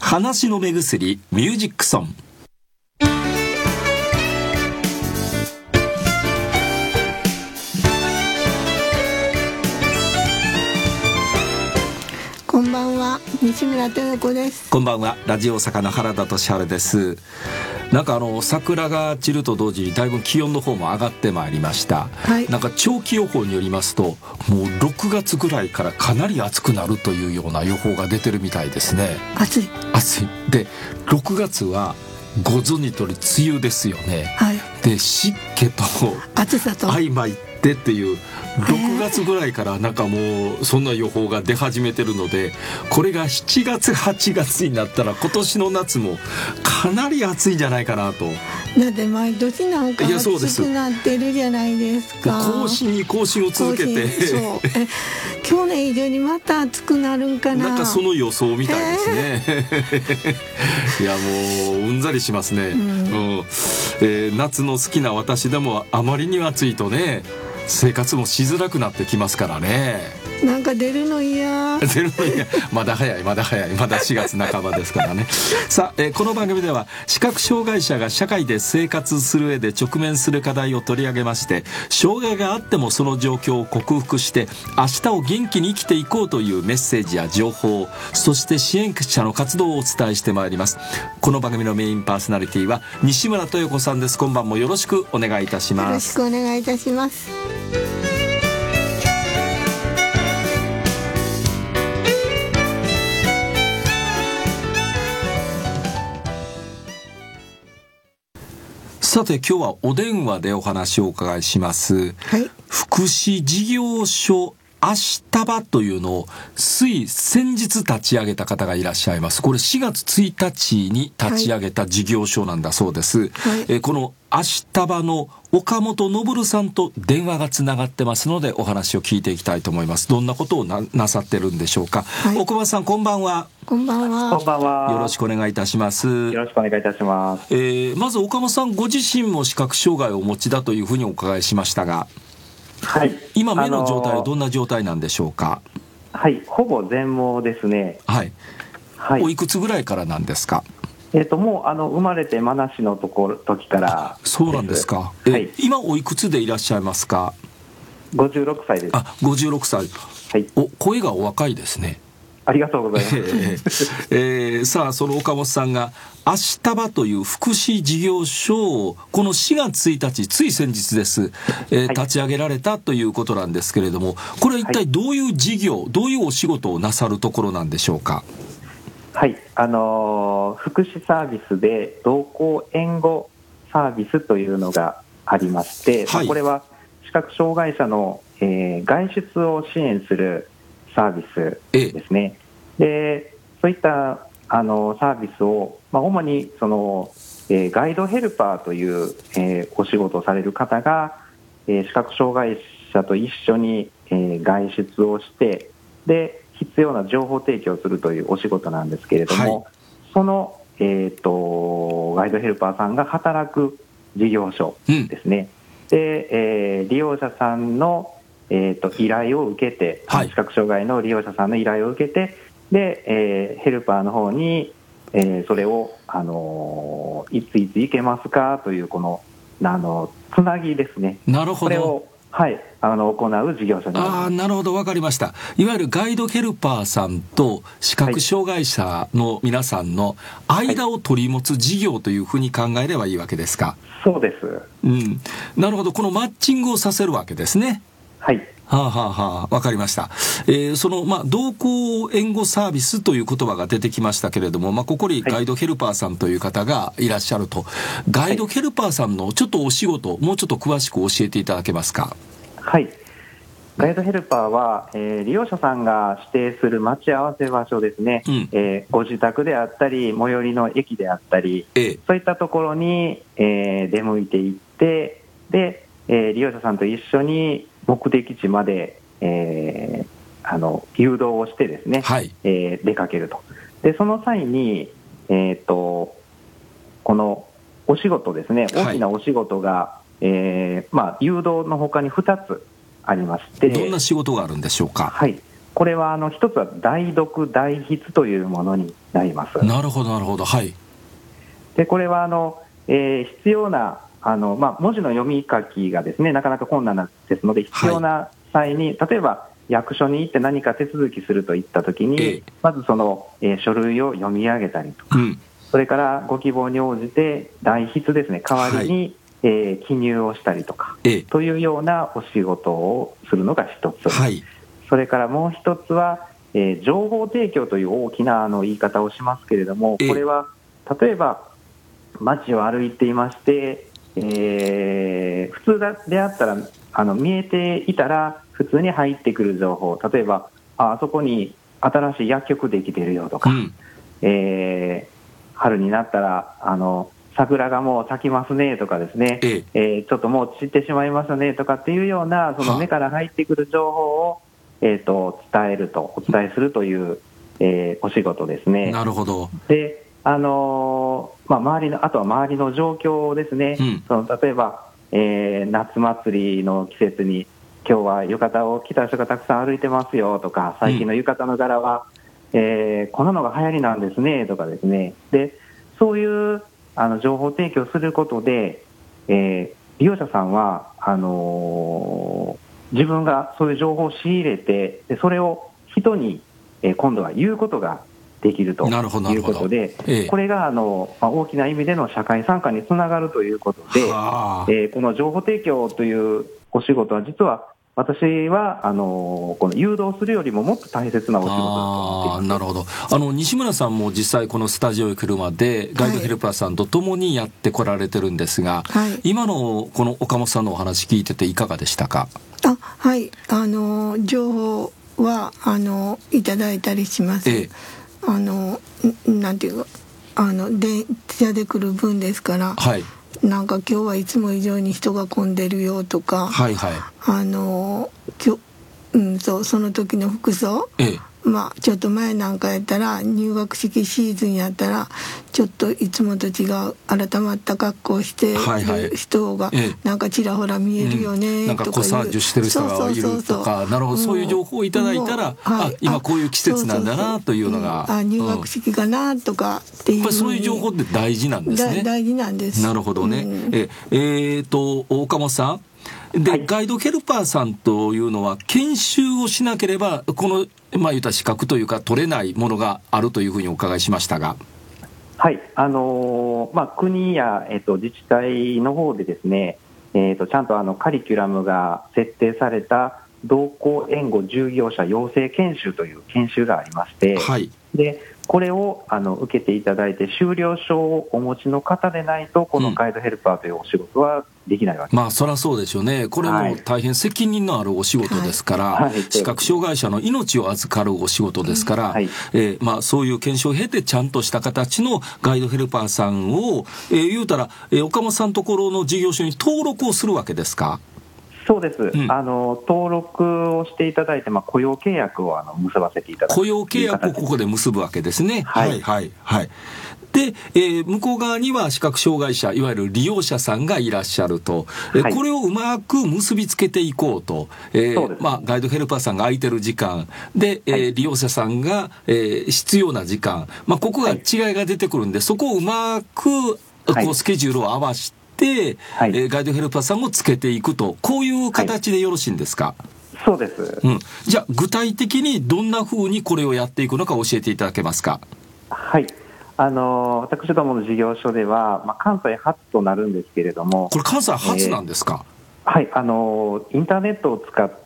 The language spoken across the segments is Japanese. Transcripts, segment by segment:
話の目薬ミュージックソン。 こんばんは、西村豊子です。 こんばんは、ラジオ大阪の原田俊晴です。なんか桜が散ると同時にだいぶ気温の方も上がってまいりました、はい、なんか長期予報によりますともう6月ぐらいからかなり暑くなるというような予報が出てるみたいですね。 暑いで6月はご存じ通り梅雨ですよね、はい、で湿気と暑さと相まってっていう6月ぐらいからなんかもうそんな予報が出始めてるので、これが7月8月になったら今年の夏もかなり暑いんじゃないかなと。 だって毎年なんか暑くなってるじゃないですか。 更新に更新を続けて去年以上にまた暑くなるんかな。 なんかその予想みたいですねいやもううんざりしますね、夏の好きな私でもあまりに暑いとね生活もしづらくなってきますからね。 なんか出るの嫌まだ早いまだ4月半ばですからねさあ、この番組では視覚障害者が社会で生活する上で直面する課題を取り上げまして、障害があってもその状況を克服して明日を元気に生きていこうというメッセージや情報、そして支援者の活動をお伝えしてまいります。この番組のメインパーソナリティは西村豊子さんです。今晩もよろしくお願いいたします。 よろしくお願いいたします。 さて今日はお電話でお話をお伺いします、はい、福祉事業所明日場というのを先日立ち上げた方がいらっしゃいます。これ4月1日に立ち上げた事業所なんだそうです、はい、この明日場の岡本昇さんと電話がつながってますのでお話を聞いていきたいと思います。どんなことを なさってるんでしょうか、はい、岡本さんこんばんは。 こんばんは。 こんばんは。 よろしくお願いいたします。 よろしくお願いいたします。 まず岡本さんご自身も視覚障害をお持ちだというふうにお伺いしましたが、はい、今目の状態はどんな状態なんでしょうか。 はい、ほぼ全盲ですね。 はいはい、おいくつぐらいからなんですか。 もう生まれてまなしの時からです。 そうなんですか、はい、今おいくつでいらっしゃいますか。 56歳です。 56歳、はい、声がお若いですね。 ありがとうございます、 さあその岡本さんが明日場という福祉事業所をこの4月1日つい先日です、立ち上げられたということなんですけれども、これは一体どういう事業、どういうお仕事をなさるところなんでしょうか。 はい、福祉サービスで同行援護サービスというのがありまして、はい、これは視覚障害者の、外出を支援するサービスですね。でそういったサービスを、主にガイドヘルパーという、お仕事をされる方が、視覚障害者と一緒に、外出をしてで必要な情報提供するというお仕事なんですけれども、はい、その、ガイドヘルパーさんが働く事業所ですね、で利用者さんの依頼を受けて、はい、視覚障害の利用者さんの依頼を受けてで、ヘルパーの方に、それを、いついつ行けますかというこのつなぎですね。 なるほど。 これを、はい、行う事業所になります。 なるほど、分かりました。いわゆるガイドヘルパーさんと視覚障害者の皆さんの間を取り持つ事業というふうに考えればいいわけですか。 そうです、 なるほど。このマッチングをさせるわけですね。 はい、 わかりました。同行援護サービスという言葉が出てきましたけれども、ここにガイドヘルパーさんという方がいらっしゃると、ガイドヘルパーさんのちょっとお仕事、もうちょっと詳しく教えていただけますか。 はい、ガイドヘルパーは、利用者さんが指定する待ち合わせ場所ですね、ご自宅であったり最寄りの駅であったり、そういったところに、出向いていってで、利用者さんと一緒に目的地まで、誘導をしてですね、はい、出かけると。でその際に、このお仕事ですね、大きなお仕事が、誘導の他に2つありまして。 どんな仕事があるんでしょうか。 はい、 これは一つは代読代筆というものになります。 なるほどなるほど。はい。 でこれは必要な文字の読み書きがですねなかなか困難ですので、必要な際に、例えば役所に行って何か手続きするといったときに、まずその、書類を読み上げたりとか、それからご希望に応じて代筆ですね、代わりに、記入をしたりとか、というようなお仕事をするのが一つ、それからもう一つは、情報提供という大きな言い方をしますけれども、これは例えば街を歩いていまして、普通であったら見えていたら普通に入ってくる情報、例えばあそこに新しい薬局できてるよとか、春になったら桜がもう咲きますねとかですね、ちょっともう散ってしまいますねとかっていうようなその目から入ってくる情報を、お伝えするという、お仕事ですね。 なるほど。 であとは周りの状況ですね、例えば、夏祭りの季節に今日は浴衣を着た人がたくさん歩いてますよとか、最近の浴衣の柄は、こんなのが流行りなんですねとかですね、でそういう情報提供することで、利用者さんは自分がそういう情報を仕入れて、でそれを人に、今度は言うことができるということで、これが大きな意味での社会参加につながるということで、この情報提供というお仕事は実は私はこの誘導するよりももっと大切なお仕事だと思っています。 なるほど。西村さんも実際このスタジオへ来るまでガイドヘルパーさんと共にやってこられてるんですが、今のこの岡本さんのお話聞いてていかがでしたか？ はい、情報はいただいたりします。なんていうか電車で来る分ですから、なんか今日はいつも以上に人が混んでるよとか、その時の服装、ちょっと前なんかやったら入学式シーズンやったらちょっといつもと違う改まった格好をしてる人がなんかちらほら見えるよねとか、 なんかコサージュしてる人がいるとか、なるほど、そういう情報をいただいたら、今こういう季節なんだなというのが、 入学式かなとかっていう、 そういう情報って大事なんですね。 大事なんです。 なるほどね。岡本さんで、ガイドヘルパーさんというのは研修をしなければこの言った資格というか取れないものがあるというふうにお伺いしましたが。 国や、自治体の方でですね、ちゃんとカリキュラムが設定された同行援護従業者養成研修という研修がありまして、でこれを受けていただいて修了証をお持ちの方でないとこのガイドヘルパーというお仕事はできないわけです。 そりゃそうでしょうね。これも大変責任のあるお仕事ですから、視覚障害者の命を預かるお仕事ですから、そういう研修を経てちゃんとした形のガイドヘルパーさんを、言うたら、岡本さんのところの事業所に登録をするわけですか？ そうです、登録をしていただいて、雇用契約を結ばせていただく。 雇用契約をここで結ぶわけですね。で、向こう側には視覚障害者、いわゆる利用者さんがいらっしゃると、これをうまく結びつけていこうと、ガイドヘルパーさんが空いてる時間で、利用者さんが、必要な時間、ここが違いが出てくるんで、そこをうまくスケジュールを合わせてガイドヘルパーさんをつけていくと、こういう形でよろしいんですか？ そうです、 じゃあ具体的にどんなふうにこれをやっていくのか教えていただけますか？ 私どもの事業所では、関西初となるんですけれども。 これ関西初なんですか？ インターネットを使った、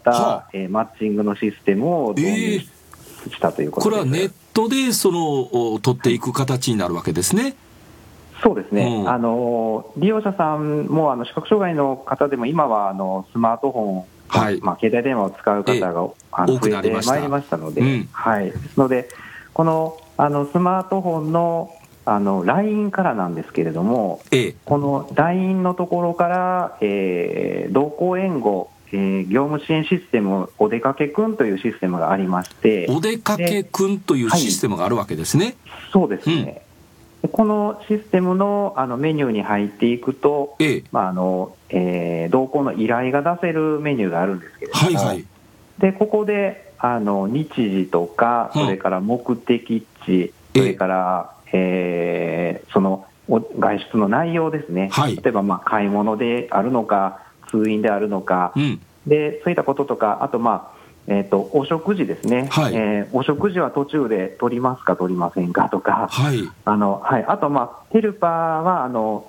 マッチングのシステムを導入したということです。 これはネットで取っていく形になるわけですね。 そうですね、利用者さんも視覚障害の方でも今はスマートフォン、携帯電話を使う方が増えてまいりましたので、ですのでこのスマートフォンのLINE からなんですけれども、この LINE のところから、同行援護業務支援システムおでかけくんというシステムがありまして、 おでかけくんというシステムがあるわけですね。 そうですね、このシステムのメニューに入っていく同行の依頼が出せるメニューがあるんですけれども、でここで、 日時とか、それから目的地、それから、その外出の内容ですね、例えば買い物であるのか、通院であるのか、でそういったこととか、あと、お食事ですね、お食事は途中で取りますか、取りませんかとか、あと、ヘルパーは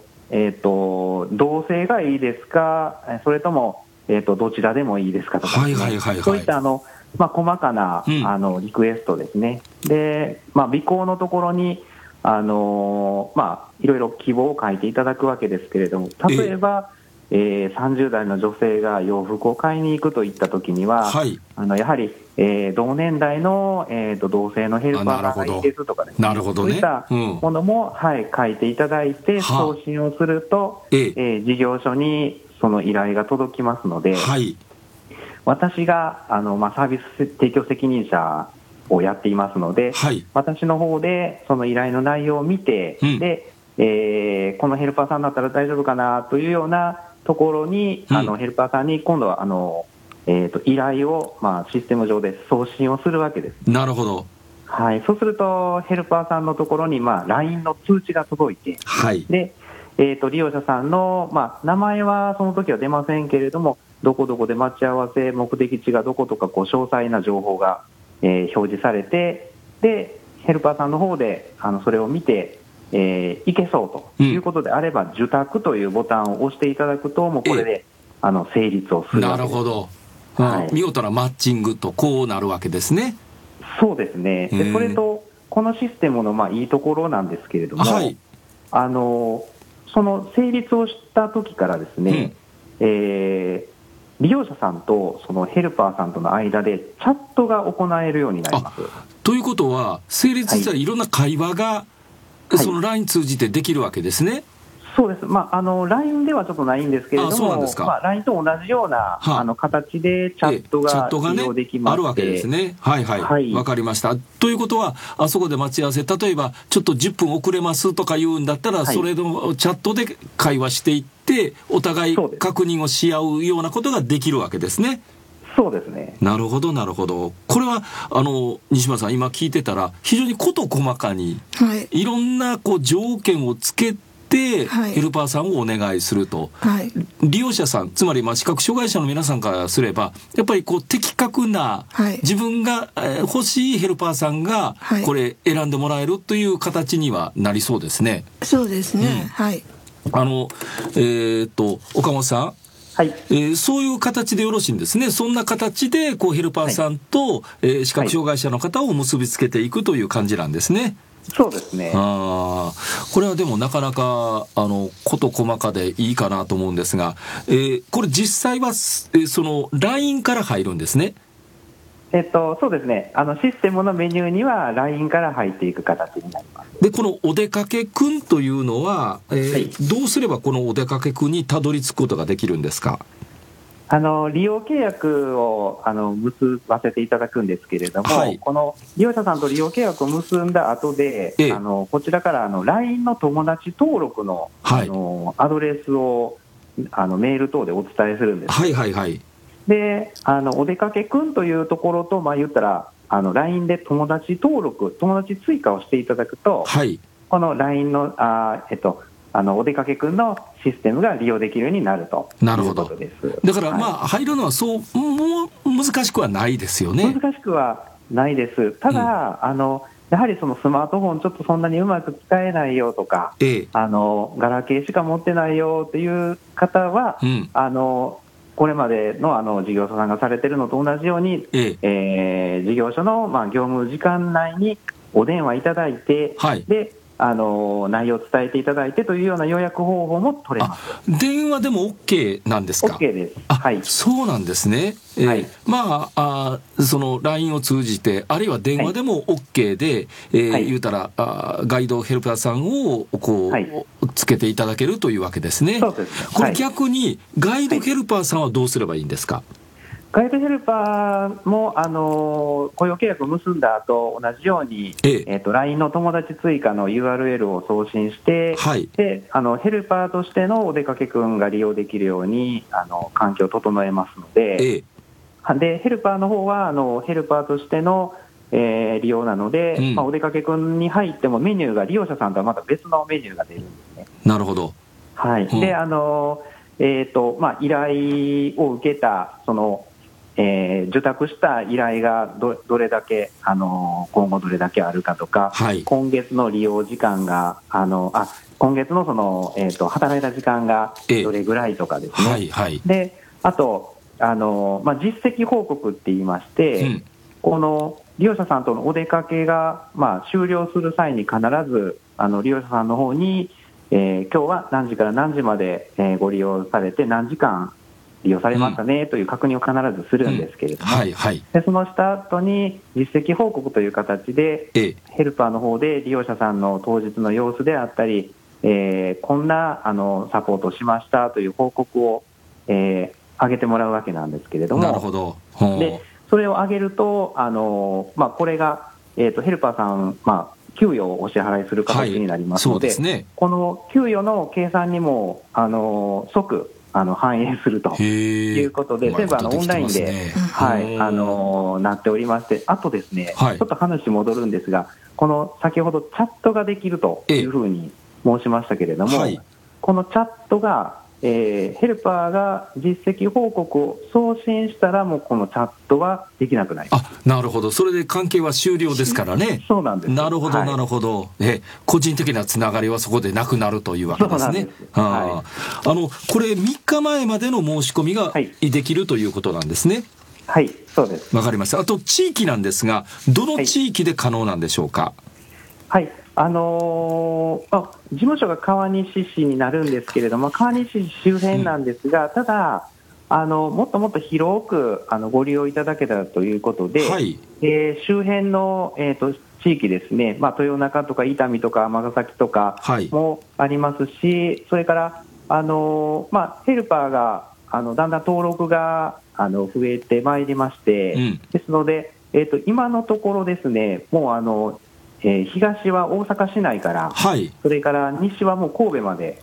同性がいいですか、それとも、どちらでもいいですかとか、そういった細かな、リクエストですね。で、尾行のところにいろいろ希望を書いていただくわけですけれども、例えば、30代の女性が洋服を買いに行くといったときには、やはり、同年代の、同性のヘルパーがいいですとかですね、そういったものも、書いていただいて送信をすると、事業所にその依頼が届きますので、私がサービス提供責任者をやっていますので、私の方でその依頼の内容を見て、でこのヘルパーさんだったら大丈夫かなというようなところに、ヘルパーさんに今度は依頼を、システム上で送信をするわけです。 なるほど。 そうするとヘルパーさんのところに、LINE の通知が届いて、で利用者さんの、名前はその時は出ませんけれども、どこどこで待ち合わせ、目的地がどことか、詳細な情報が、表示されて、でヘルパーさんの方でそれを見て、いけそうということであれば、受託というボタンを押していただくと、もうこれで成立をするわけです。 なるほど、見事なマッチングとこうなるわけですね。 そうですね。でそれとこのシステムのいいところなんですけれども、その成立をした時からですね、利用者さんとそのヘルパーさんとの間でチャットが行えるようになります。 ということは、成立したらいろんな会話が、その LINE 通じてできるわけですね。 そうです。LINE ではちょっとないんですけれども、LINE と同じような形でチャットが利用できまして、 あるわけですね。わかりました。ということは、あそこで待ち合わせ、例えばちょっと10分遅れますとか言うんだったら、それのチャットで会話していって、お互い確認をし合うようなことができるわけですね。 そうですね。 なるほど、なるほど。これは西村さん、今聞いてたら非常に事細かに、いろんな条件をつけてヘルパーさんをお願いすると、利用者さん、つまり視覚障害者の皆さんからすれば、やっぱり的確な、自分が欲しいヘルパーさんがこれ選んでもらえるという形にはなりそうですね。 そうですね。 岡本さん、そういう形でよろしいんですね。そんな形でヘルパーさんと、視覚障害者の方を結びつけていくという感じなんですね。 そうですね。 これはでもなかなか事細かでいいかなと思うんですが、これ実際はその LINE から入るんですね。 そうですね。システムのメニューには LINE から入っていく形になります。 でこのおでかけくんというのは、どうすればこのおでかけくんにたどり着くことができるんですか？ 利用契約を結ばせていただくんですけれども、この利用者さんと利用契約を結んだ後で、こちらから LINE の友達登録の、アドレスをメール等でお伝えするんです。でお出かけくんというところと、言ったらLINE で友達登録、友達追加をしていただくと、この LINE のお出かけくんのシステムが利用できるようになるということです。 だから入るのはそうもう難しくはないですよね。 難しくはないです。ただ、やはりそのスマートフォンちょっとそんなにうまく使えないよとか、ガラケーしか持ってないよという方は、これまでの事業者さんがされているのと同じように、事業所の業務時間内にお電話いただいて、で内容を伝えていただいてというような予約方法も取れます。 電話でも OK なんですか？ OK です。 そうなんですね。その LINE を通じて、あるいは電話でも OK で、言うたらガイドヘルパーさんをつけていただけるというわけですね。 そうです。 これ逆にガイドヘルパーさんはどうすればいいんですか？ ガイドヘルパーも雇用契約を結んだ後、同じように、LINE の友達追加の URL を送信して、でヘルパーとしてのお出かけくんが利用できるように環境を整えますので、 でヘルパーの方はヘルパーとしての、利用なので、お出かけくんに入ってもメニューが利用者さんとはまた別のメニューが出るんですね。 なるほど。 はい。で依頼を受けたその、受託した依頼がどれだけ今後どれだけあるかとか、はい、今月の利用時間が今月のその、働いた時間がどれぐらいとかですね。 はいはい、 であと実績報告って言いまして、この利用者さんとのお出かけが、終了する際に必ず利用者さんの方に、今日は何時から何時まで、ご利用されて何時間利用されましたね、という確認を必ずするんですけれども、でそのした後に実績報告という形で、ヘルパーの方で利用者さんの当日の様子であったり、こんなサポートをしましたという報告を、上げてもらうわけなんですけれども。 なるほど。 でそれを上げるとこれが、ヘルパーさん、給与をお支払いする形になりますので、この給与の計算にも即反映するということで、全部オンラインで、なっておりまして、あとですね、ちょっと話戻るんですが、この先ほどチャットができるというふうに申しましたけれども、このチャットがヘルパーが実績報告を送信したら、もうこのチャットはできなくなります。 なるほど。それで関係は終了ですからね。 そうなんです。 なるほど、なるほど。個人的なつながりはそこでなくなるというわけですね。これ3日前までの申し込みができるということなんですね。 はい、そうです。 わかりました。あと地域なんですが、どの地域で可能なんでしょうか。 はい、事務所が川西市になるんですけれども、川西市周辺なんですが、ただもっともっと広くご利用いただけたらということで、周辺の、地域ですね、豊中とか伊丹とか尼崎とかもありますし、それからヘルパーがだんだん登録が増えてまいりまして、ですので、今のところですね、もう東は大阪市内から、それから西はもう神戸まで、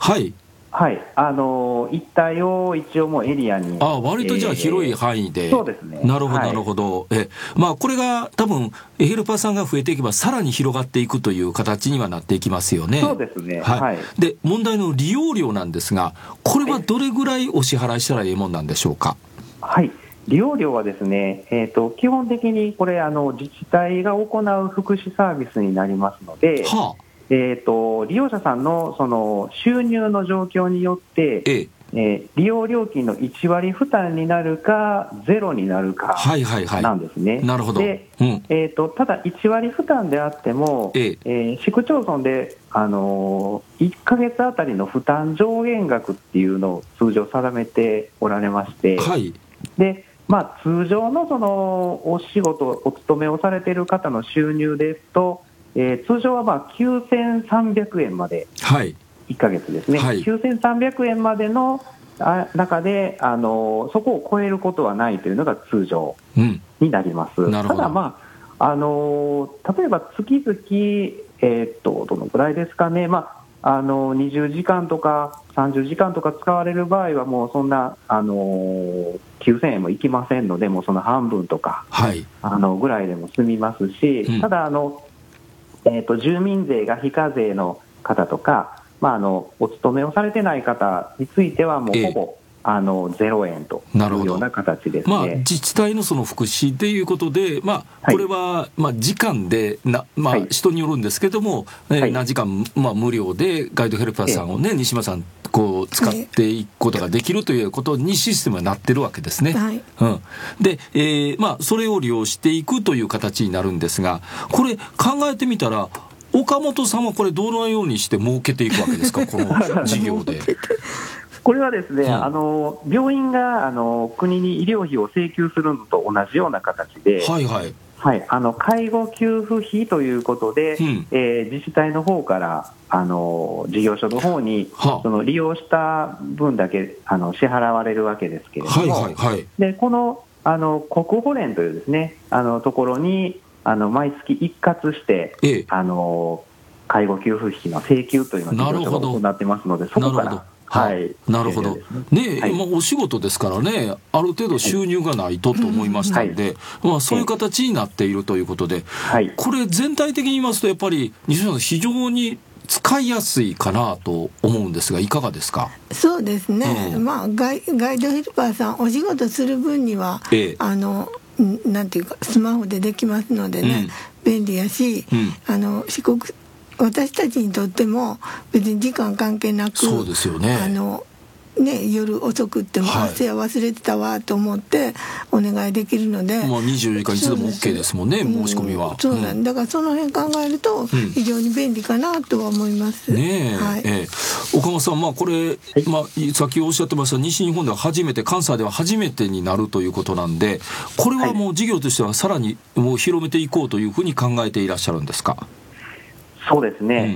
一帯を一応もうエリアに、 割とじゃあ広い範囲で。 そうですね。 なるほど、なるほど。これが多分ヘルパーさんが増えていけばさらに広がっていくという形にはなっていきますよね。 そうですね。 で問題の利用料なんですが、これはどれぐらいお支払いしたらいいもんなんでしょうか。 利用料はですね、基本的にこれ自治体が行う福祉サービスになりますので、利用者さんのその収入の状況によって、利用料金の1割負担になるかゼロになるかなんですね。 なるほど。 で、ただ1割負担であっても、市区町村で1ヶ月あたりの負担上限額っていうのを通常定めておられまして、で通常のそのお仕事、お勤めをされている方の収入ですと、通常は9300円まで、1ヶ月ですね、9300円までの中でそこを超えることはないというのが通常になります。ただ、例えば月々、どのくらいですかね、20時間とか30時間とか使われる場合はもうそんな9000円もいきませんので、もうその半分とか、ぐらいでも済みますし、ただ住民税が非課税の方とか、お勤めをされてない方についてはもうほぼ0円というような形ですね。 自治体のその福祉ということで、これは時間で人によるんですけども、何時間無料でガイドヘルパーさんをね、西村さんこう使っていくことができるということにシステムがなってるわけですね。で、それを利用していくという形になるんですが、これ考えてみたら岡本さんはこれどのようにして儲けていくわけですか、この事業で。 これはですね、病院が国に医療費を請求するのと同じような形で、介護給付費ということで、自治体の方から事業所の方にその利用した分だけ支払われるわけですけれども、でこの国保連というですねところに毎月一括して、介護給付費の請求というのを事業所が行ってますので、そこからはい。なるほど。ね、はい、お仕事ですからね、ある程度収入がないとと思いましたんで、まあそういう形になっているということで、はい、これ全体的に言いますとやっぱり西野さん非常に使いやすいかなと思うんですがいかがですか？ そうですね、まあガイドヘルパーさんお仕事する分には、なんていうかスマホでできますのでね、便利やし、私たちにとっても別に時間関係なく、 そうですよね。 夜遅くっても汗は忘れてたわと思ってお願いできるので、 まあ、24時間いつでも OK ですもんね、申し込みは。 そうなんだからその辺考えると非常に便利かなとは思います。 ねえ、岡本さん、まあこれ、まあ、さっきおっしゃってました西日本では初めて、関西では初めてになるということなんで、これはもう事業としてはさらにもう広めていこうというふうに考えていらっしゃるんですか？ そうですね、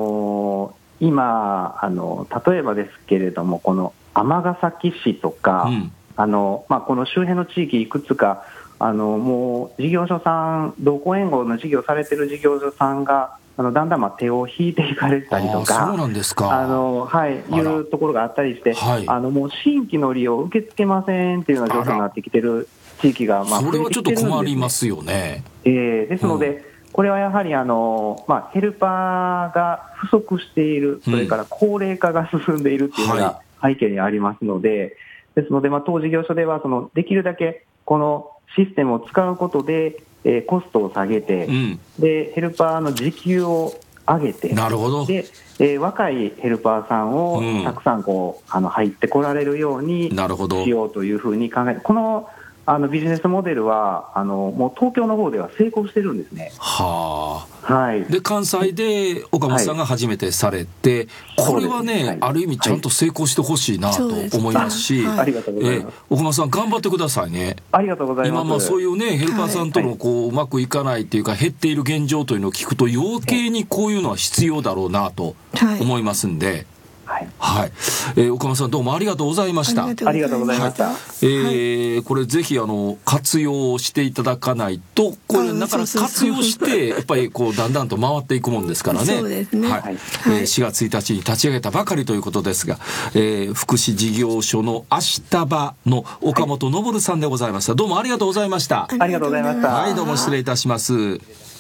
今例えばですけれどもこの尼崎市とか、この周辺の地域いくつかもう事業所さん同行援護の事業されてる事業所さんがだんだん手を引いていかれたりとか、 そうなんですか。 いうところがあったりして、もう新規の利用を受け付けませんっていうような状況になってきてる地域がそれはちょっと困りますよね。 ですので、これはやはりヘルパーが不足している、それから高齢化が進んでいるというのが背景にありますので、ですので、当事業所ではできるだけこのシステムを使うことで、コストを下げて、でヘルパーの時給を上げて、 なるほど。 で若いヘルパーさんをたくさん入ってこられるようにしようというふうに考えて、このビジネスモデルはもう東京の方では成功してるんですね。で関西で岡本さんが初めてされて、これはね、ある意味ちゃんと成功してほしいなと思いますし、ありがとうございます。 岡本さん頑張ってくださいね。 ありがとうございます。 今そういうねヘルパーさんとのうまくいかないっていうか減っている現状というのを聞くと余計にこういうのは必要だろうなと思いますんで、岡本さんどうもありがとうございました。 ありがとうございました。 これぜひ活用していただかないと、これだから活用してやっぱりだんだんと回っていくもんですからね。 そうですね。 4月1日に立ち上げたばかりということですが、福祉事業所のアシタバの岡本昇さんでございました。どうもありがとうございました。 ありがとうございました。 はい、どうも失礼いたします。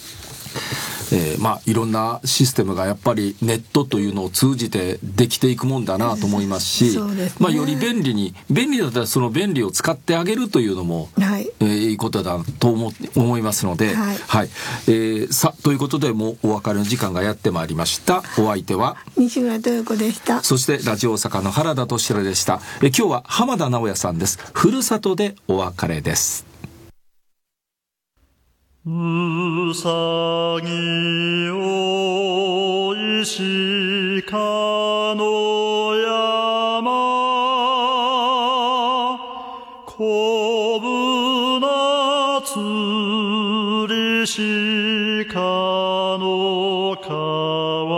いろんなシステムがやっぱりネットというのを通じてできていくもんだなと思いますし、より便利だったらその便利を使ってあげるというのも、いいことだと思いますので、ということでもうお別れの時間がやってまいりました。お相手は西村豊子でした。 そしてラジオ大阪の原田俊郎でした。今日は浜田直也さんです。ふるさとでお別れです。 うさぎおいしかの山こぶなつりしかの川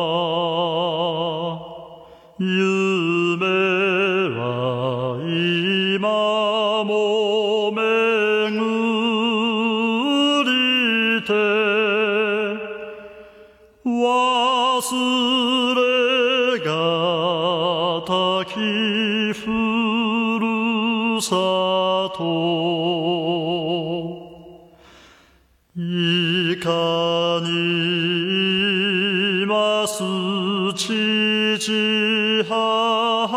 夢は今も忘れがたきふるさといかにます父母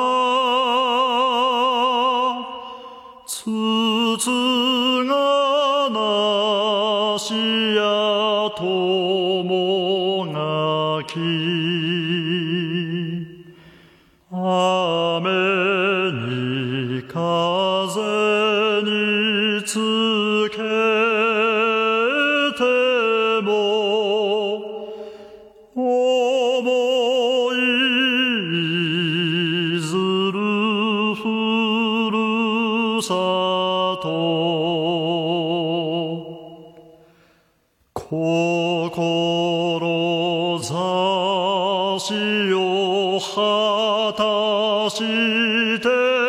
つつがなしやともがき雨に風につけても思いずるふるさと志を果たして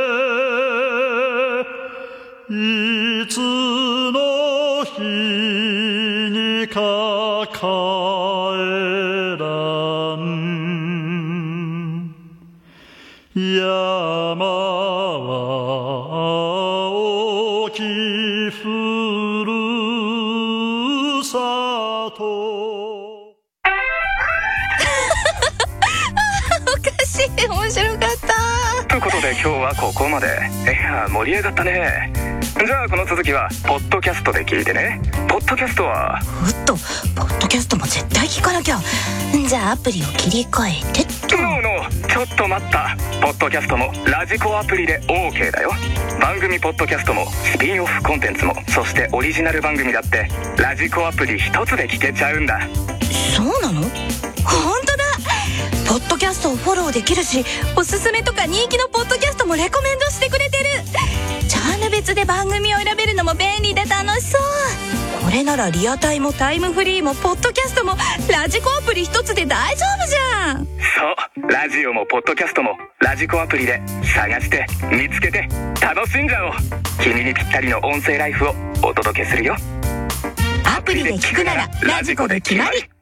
いつの日にか帰らんは青きふるさとおかしい、面白かったということで今日はここまで。いや盛り上がったね。じゃあこの続きはポッドキャストで聞いてね。ポッドキャストはポッドキャストも絶対聞かなきゃ。じゃあアプリを切り替えてっと。 ノーちょっと待った。ポッドキャストもラジコアプリで OK だよ。番組ポッドキャストもスピンオフコンテンツも、そしてオリジナル番組だってラジコアプリ一つで聞けちゃうんだ。 そうなの？本当だ。ポッドキャストをフォローできるし、おすすめとか人気のポッドキャストもレコメンドしてくれてる。ジャンル別で番組を選べるのも便利で楽しそう。これならリアタイもタイムフリーもポッドキャストもラジコアプリ一つで大丈夫じゃん。 そう、ラジオもポッドキャストもラジコアプリで探して見つけて楽しんじゃおう。君にぴったりの音声ライフをお届けするよ。 アプリで聞くならラジコで決まり。